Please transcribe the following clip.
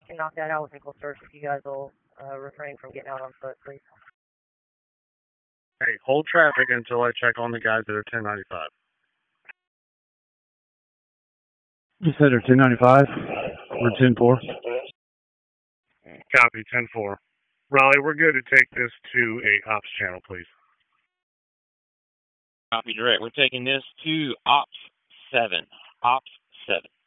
can knock that out with a search if you guys will refrain from getting out on foot, please. Hey, hold traffic until I check on the guys that are 1095. You said they're 1095? We're 10-4. Copy, 10-4. Raleigh, we're good to take this to a ops channel, please. Copy direct. We're taking this to Ops 7. Ops 7.